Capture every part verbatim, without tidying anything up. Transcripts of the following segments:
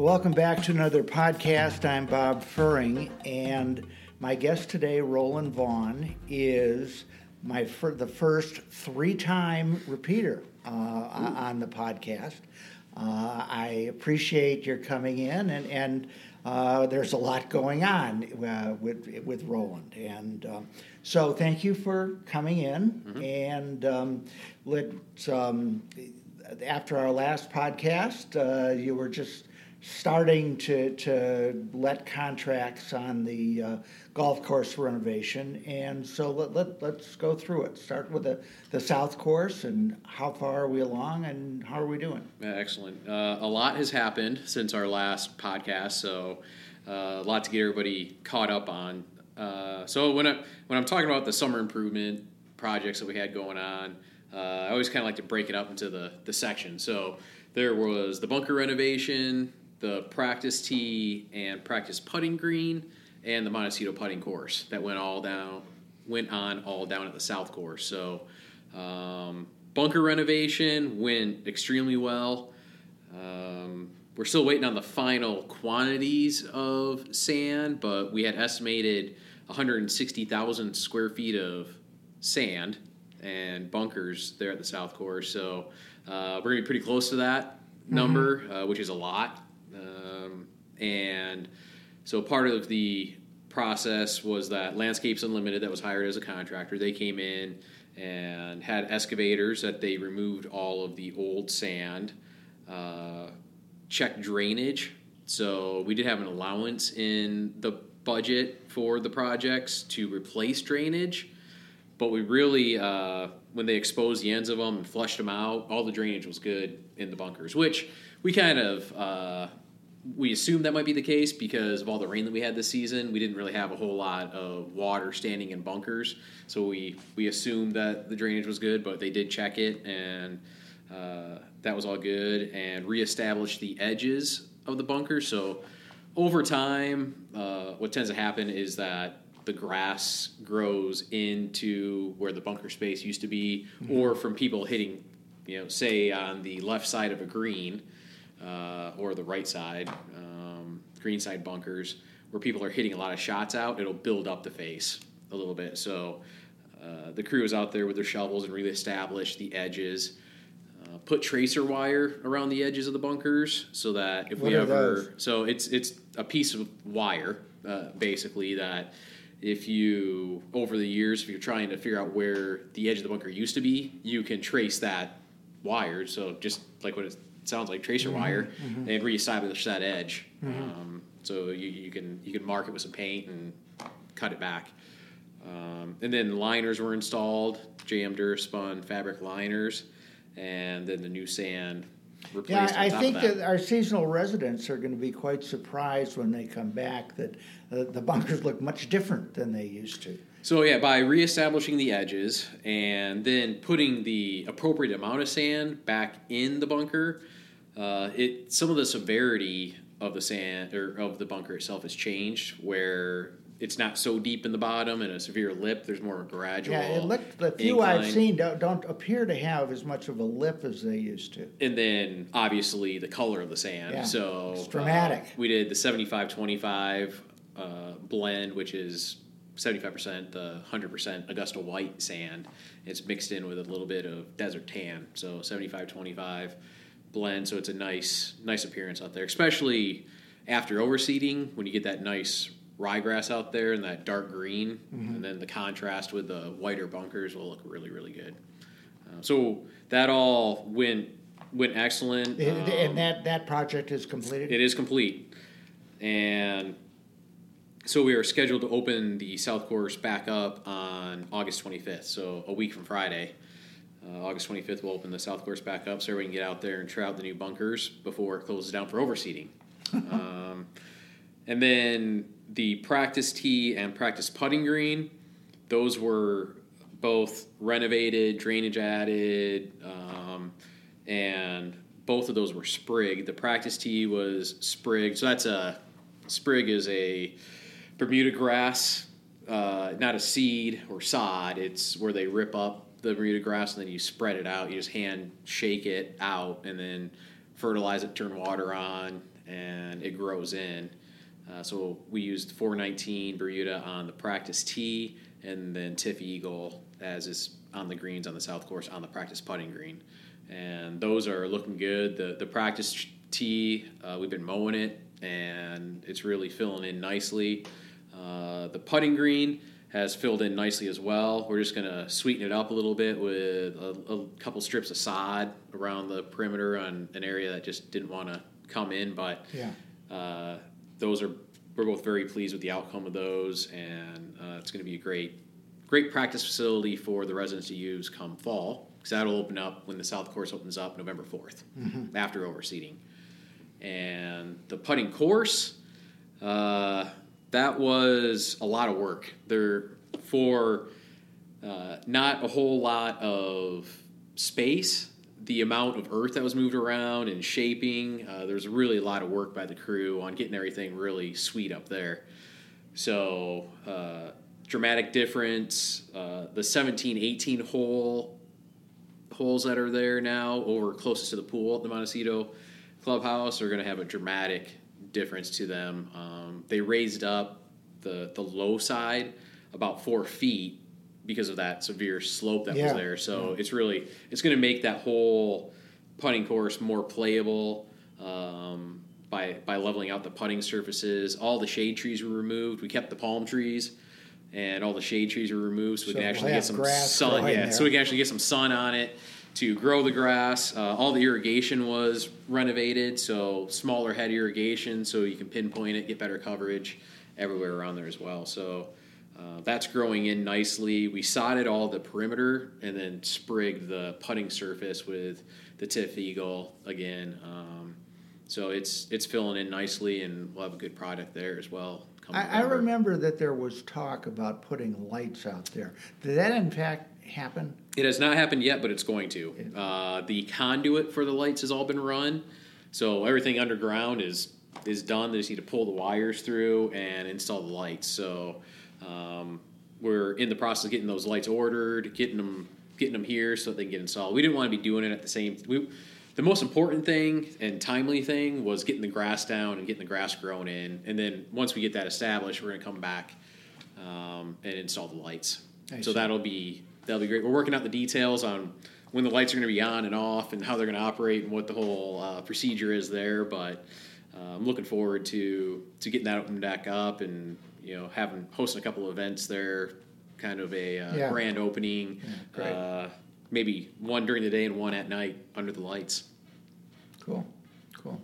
Welcome back to another podcast. I'm Bob Furring, and my guest today, Roland Vaughn, is my fir- the first three-time repeater uh, on the podcast. Uh, I appreciate your coming in, and, and uh, there's a lot going on uh, with with Roland, and um, so thank you for coming in. Mm-hmm. And um, let's um, after our last podcast, uh, you were just starting to, to let contracts on the uh, golf course renovation. And so let, let, let's go through it. Start with the, the South Course, and how far are we along, and how are we doing? Yeah, excellent. Uh, a lot has happened since our last podcast, so uh, a lot to get everybody caught up on. Uh, so when, I, when I'm talking about the summer improvement projects that we had going on, uh, I always kind of like to break it up into the, the sections. So there was the bunker renovation, the practice tee and practice putting green, and the Montecito putting course that went all down, went on all down at the South Course. So um, bunker renovation went extremely well. Um, we're still waiting on the final quantities of sand, but we had estimated one hundred sixty thousand square feet of sand and bunkers there at the South Course. So uh, we're going to be pretty close to that number, mm-hmm. uh, which is a lot. Um, and so part of the process was that Landscapes Unlimited, that was hired as a contractor, they came in and had excavators that they removed all of the old sand, uh, checked drainage. So we did have an allowance in the budget for the projects to replace drainage, but we really, uh, when they exposed the ends of them and flushed them out, all the drainage was good in the bunkers, which we kind of... Uh, We assumed that might be the case because of all the rain that we had this season. We didn't really have a whole lot of water standing in bunkers, so we, we assumed that the drainage was good, but they did check it, and uh, that was all good, and reestablished the edges of the bunkers. So over time, uh, what tends to happen is that the grass grows into where the bunker space used to be, mm-hmm. or from people hitting, you know, say on the left side of a green, Uh, or the right side, um, green side bunkers, where people are hitting a lot of shots out, it'll build up the face a little bit. So uh, the crew was out there with their shovels and really established the edges, uh, put tracer wire around the edges of the bunkers so that if what we are ever... those? So it's, it's a piece of wire, uh, basically, that if you, over the years, if you're trying to figure out where the edge of the bunker used to be, you can trace that wire. So just like what it's... sounds like tracer mm-hmm, wire, mm-hmm. and reestablish that edge. Mm-hmm. Um, so you, you can you can mark it with some paint and cut it back. Um, and then liners were installed, J M Durspun fabric liners, and then the new sand replaced. Yeah, I, on top think of that. that our seasonal residents are going to be quite surprised when they come back that uh, the bunkers look much different than they used to. So yeah, by reestablishing the edges and then putting the appropriate amount of sand back in the bunker, uh, it some of the severity of the sand or of the bunker itself has changed, where it's not so deep in the bottom and a severe lip. There's more gradual. Yeah, it looked, the few incline. I've seen don't, don't appear to have as much of a lip as they used to. And then obviously the color of the sand. Yeah, so it's dramatic. Uh, we did the seventy-five twenty-five uh, blend, which is seventy-five percent the one hundred percent Augusta white sand. It's mixed in with a little bit of desert tan. So seventy-five twenty-five blend. So it's a nice nice appearance out there, especially after overseeding when you get that nice ryegrass out there and that dark green, mm-hmm. and then the contrast with the whiter bunkers will look really, really good. Uh, so that all went went excellent. It, um, and that, that project is completed? It is complete. And so we are scheduled to open the South Course back up on August twenty-fifth, so a week from Friday. Uh, August twenty-fifth, we'll open the South Course back up so everybody can get out there and try out the new bunkers before it closes down for overseeding. um, and then the practice tee and practice putting green, those were both renovated, drainage added, um, and both of those were sprigged. The practice tee was sprigged, so that's a sprig is a Bermuda grass, uh, not a seed or sod. It's where they rip up the Bermuda grass and then you spread it out. You just hand shake it out and then fertilize it, turn water on, and it grows in. Uh, so we used four nineteen Bermuda on the practice tee, and then Tiff Eagle as is on the greens on the south course on the practice putting green. And those are looking good. The the practice tee, uh, we've been mowing it, and it's really filling in nicely. Uh, the putting green has filled in nicely as well. We're just going to sweeten it up a little bit with a, a couple strips of sod around the perimeter on an area that just didn't want to come in. But Yeah. uh, those are we're both very pleased with the outcome of those, and uh, it's going to be a great, great practice facility for the residents to use come fall, because that'll open up when the South Course opens up November fourth, mm-hmm. after overseeding. And the putting course, uh, that was a lot of work. There for uh, not a whole lot of space. The amount of earth that was moved around and shaping, uh, there's really a lot of work by the crew on getting everything really sweet up there. So uh, dramatic difference. Uh, the seventeen eighteen hole holes that are there now over closest to the pool at the Montecito Clubhouse are going to have a dramatic difference to them. Um, they raised up the the low side about four feet because of that severe slope that yeah. was there. So yeah. it's really, it's going to make that whole putting course more playable um, by by leveling out the putting surfaces. All the shade trees were removed. We kept the palm trees, and all the shade trees were removed so we so can actually we'll get some sun. growing Yeah, there. so we can actually get some sun on it to grow the grass. Uh, all the irrigation was renovated, so smaller head irrigation, so you can pinpoint it, get better coverage everywhere around there as well. So uh, that's growing in nicely. We sodded all the perimeter and then sprigged the putting surface with the Tiff Eagle again. Um, so it's it's filling in nicely, and we'll have a good product there as well. I, I remember that there was talk about putting lights out there. Did that in fact happen? It has not happened yet, but it's going to. Uh, the conduit for the lights has all been run, so everything underground is is done. They just need to pull the wires through and install the lights. So um, we're in the process of getting those lights ordered, getting them getting them here so that they can get installed. We didn't want to be doing it at the same. We, the most important thing and timely thing was getting the grass down and getting the grass grown in, and then once we get that established, we're going to come back um, and install the lights. I so see. that'll be that'll be great. We're working out the details on when the lights are going to be on and off, and how they're going to operate, and what the whole uh, procedure is there. But uh, I'm looking forward to to getting that open back up, and you know, having hosting a couple of events there, kind of a uh, Yeah. grand opening. Yeah, great. Uh, maybe one during the day and one at night under the lights. Cool, cool.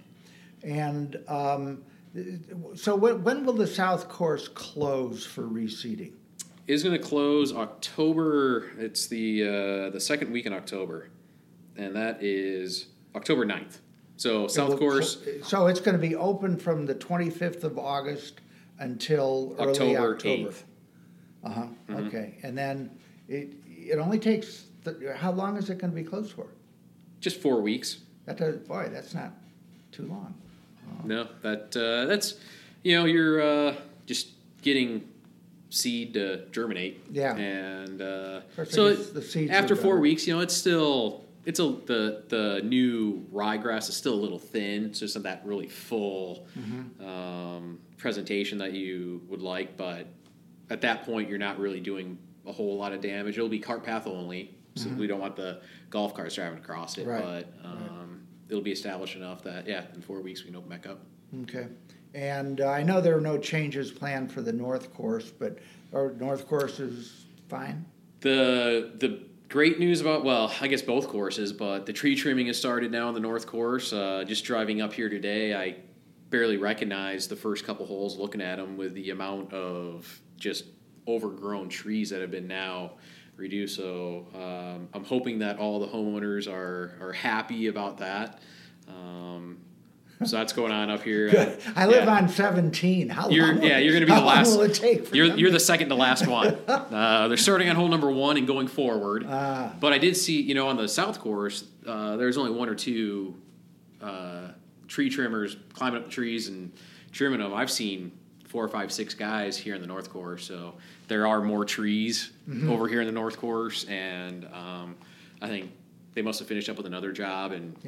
And um, so when, when will the South Course close for reseeding? It is going to close October. It's the uh, the second week in October, and that is October ninth. So It South will Course, cl- So it's going to be open from the twenty-fifth of August until early October October. eighth. Uh-huh, Mhm. okay. And then it it only takes, th- how long is it going to be closed for? Just four weeks. That does, boy, that's not too long. No, that uh, that's you know you're uh, just getting seed to germinate. Yeah. And uh, First, I so guess it- the seeds after are four better. weeks, you know, it's still it's a the the new ryegrass is still a little thin. It's just not that really full Mm-hmm. um, presentation that you would like. But at that point, you're not really doing a whole lot of damage. It'll be cart path only, so we don't want the golf carts driving across it. Mm-hmm. Right. But um, it'll be established enough that yeah, in four weeks we can open back up. Okay. And uh, I know there are no changes planned for the North Course, but our North Course is fine? The the great news about, well, I guess both courses, but the tree trimming has started now on the North Course. Uh, just driving up here today, I barely recognized the first couple holes looking at them with the amount of just overgrown trees that have been now reduced. So um, I'm hoping that all the homeowners are, are happy about that. Um, so that's going on up here. Good. I live Yeah. on seventeen. How You're, long? yeah, you're going to be how the last. long will it take? For You're them you're to- the second to last one. Uh, they're starting on hole number one and going forward. Ah. But I did see, you know, on the South Course, uh, there's only one or two uh, tree trimmers climbing up the trees and trimming them. I've seen four, five, six guys here in the North Course. So there are more trees Mm-hmm. over here in the North Course, and um, I think they must have finished up with another job and. Yeah.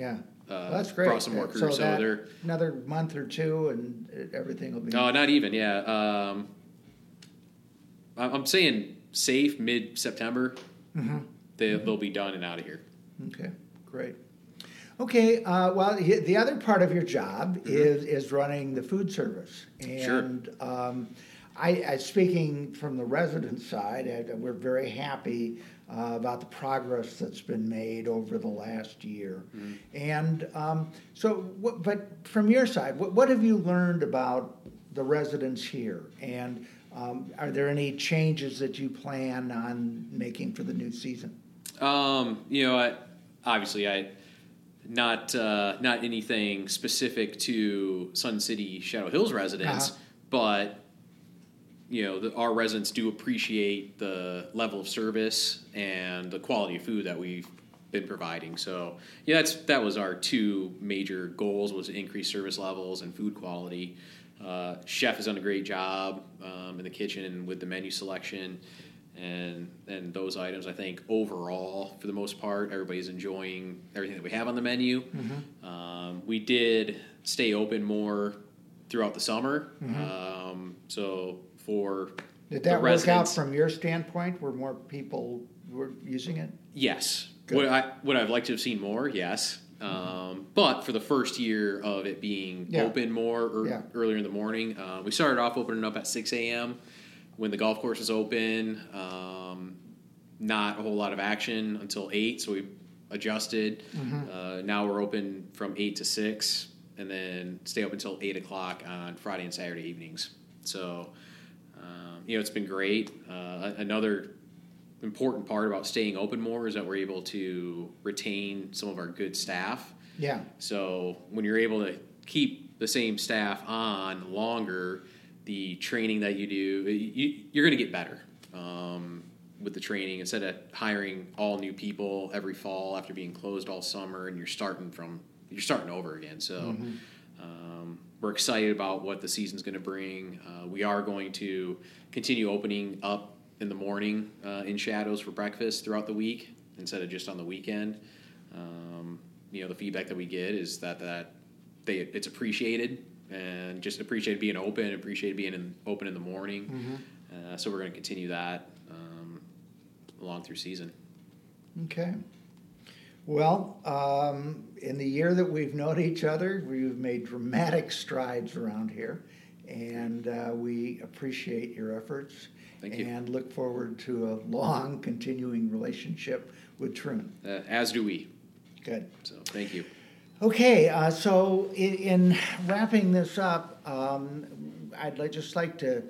uh, well, that's great. brought some more crews. So, So, that, they're another month or two, and everything will be. no, not even. Yeah, um, I'm saying safe mid September. Mm-hmm. They mm-hmm. they'll be done and out of here. Okay, great. Okay, uh, well, the other part of your job mm-hmm. is is running the food service, and sure. um, I, I speaking from the resident side, I, we're very happy uh, about the progress that's been made over the last year, mm-hmm. and um, so. What, but from your side, what, what have you learned about the residents here, and um, are there any changes that you plan on making for the new season? Um, you know, I, obviously, I. Not uh, not anything specific to Sun City Shadow Hills residents, uh-huh. but you know the, our residents do appreciate the level of service and the quality of food that we've been providing. So yeah, that's that was our two major goals: was to increase service levels and food quality. Uh, chef has done a great job um, in the kitchen and with the menu selection. And and those items, I think overall, for the most part, everybody's enjoying everything that we have on the menu. Mm-hmm. Um, we did stay open more throughout the summer. Mm-hmm. Um, so for did that work out from your standpoint? Were more people were using it? Yes. Good. Would I would I've liked to have seen more? Yes. Um, but for the first year of it being yeah. open more or yeah. earlier in the morning, uh, we started off opening up at six a.m. when the golf course was open. Um, not a whole lot of action until eight, so we adjusted. Mm-hmm. Uh, now we're open from eight to six, and then stay open until eight o'clock on Friday and Saturday evenings. So, um, you know, it's been great. Uh, another important part about staying open more is that we're able to retain some of our good staff. Yeah. So when you're able to keep the same staff on longer, the training that you do, you, you're going to get better um, with the training. Instead of hiring all new people every fall after being closed all summer, and you're starting from you're starting over again. So mm-hmm. um, we're excited about what the season's going to bring. Uh, we are going to continue opening up in the morning uh, in Shadows for breakfast throughout the week instead of just on the weekend. Um, you know, the feedback that we get is that that they it's appreciated. And just appreciate being open, appreciate being in, open in the morning. Mm-hmm. Uh, so we're going to continue that um, along through season. Okay. Well, um, in the year that we've known each other, we've made dramatic strides around here, and uh, we appreciate your efforts. Thank you. And look forward to a long, continuing relationship with Troon. Uh, as do we. Good. So thank you. Okay, uh, so in, in wrapping this up, um, I'd like, just like to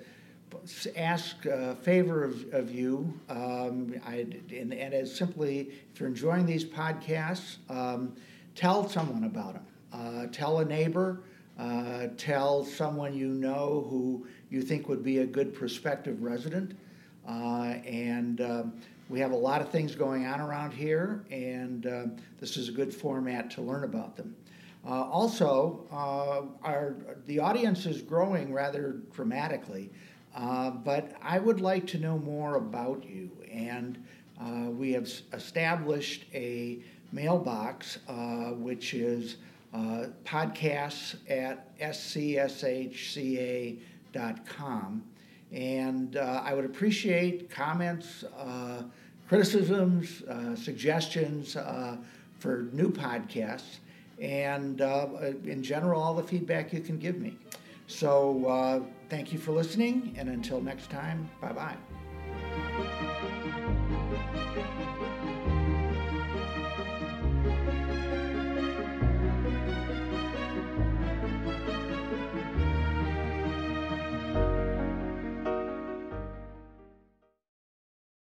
ask a favor of, of you, um, I'd, and, and as simply, if you're enjoying these podcasts, um, tell someone about them. Uh, tell a neighbor, uh, tell someone you know who you think would be a good prospective resident, uh, and um, we have a lot of things going on around here, and uh, this is a good format to learn about them. Uh, also, uh, our the audience is growing rather dramatically, uh, but I would like to know more about you. And uh, we have established a mailbox, uh, which is uh, podcasts at s c s h c a dot com. And uh, I would appreciate comments, uh, criticisms, uh, suggestions uh, for new podcasts, and uh, in general, all the feedback you can give me. So uh, thank you for listening, and until next time, bye-bye.